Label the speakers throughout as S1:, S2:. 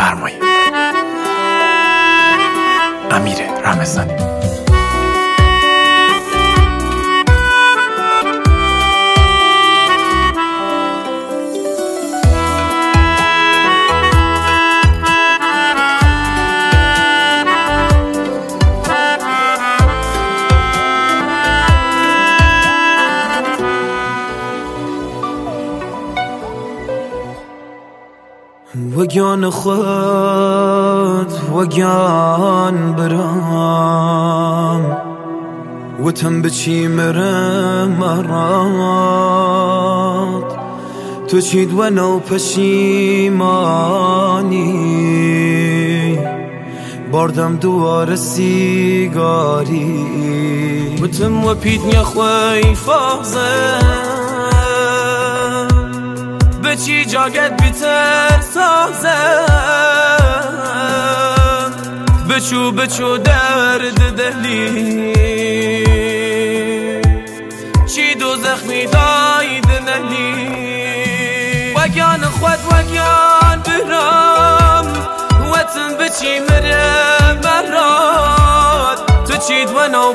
S1: بفرمایید. امیر رمضانی.
S2: وگان خود وگان برام وتم بچی مرم مرات تو چید و نو پشیمانی باردم دوار سیگاری وتم و پید نخوی فازه بچی جاگت بیتر سازم بچو درد دلی چی دوزخ میدای دنلی وگان خود وگان برام وطن بچی مرم مراد تو چید و نو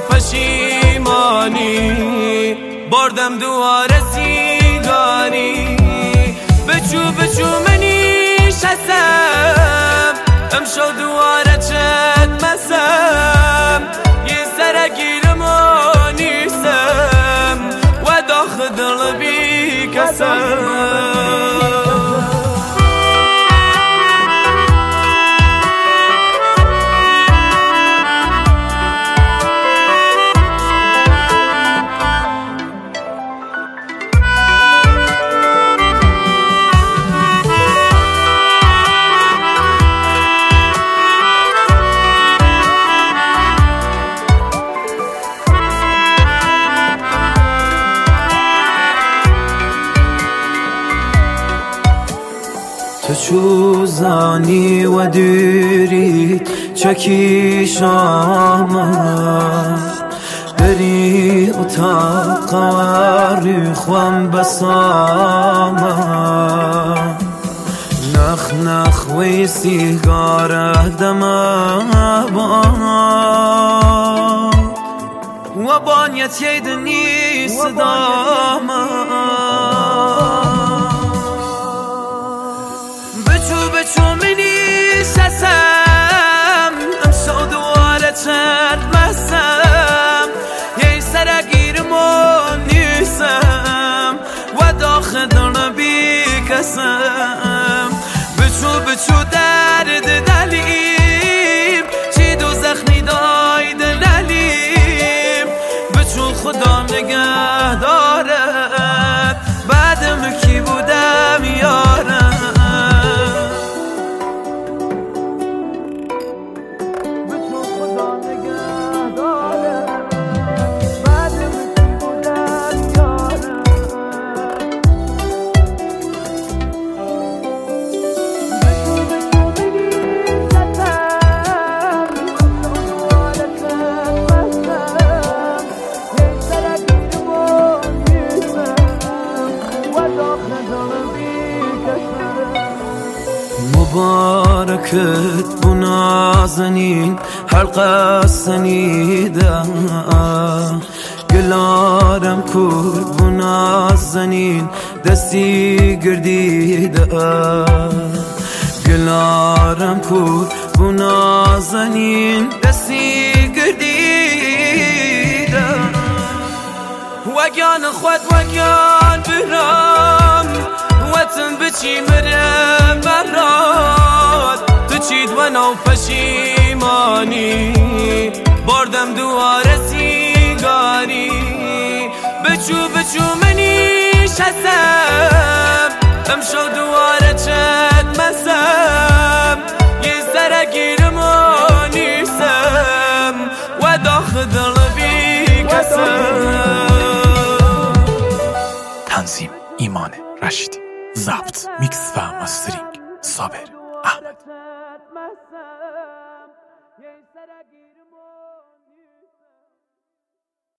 S2: پشیمانی باردم دوار سیگاری بچو منی شسم امشو دواره چد مسم یه سرگیرم و نیسم و داخل دل بی کسم تو چوزانی و دیری چکی شامم بری اتاق قاری خوام بسامم نخ نخ وی سیگاره دمم و بانیت یدنی صدامم بچو منی سسم امشو دواره چند مسم یه سرگیرم و نیسم و داخل دل بی کسم بچو درد دلیم چی دوزخ میدای دلیم بچو خدا نگه دارد بعدم کی بودم یارم مبارکت بو نازنین حلقه سنیده گلارم کور بو نازنین دستی گردیده گلارم کور بو نازنین دستی گردیده وگان خود وگان برام وطن بچی مرم مراد تو چید و نو پشیمانی باردم دوار سیگاری بچو منی شسم امشو دواره چد مسم یه سرگیرم و نیسم و داخل دل بی کسم.
S1: تنظیم ایمان رشیدی، ضبط میکس و ماسترینگ صابر احمد.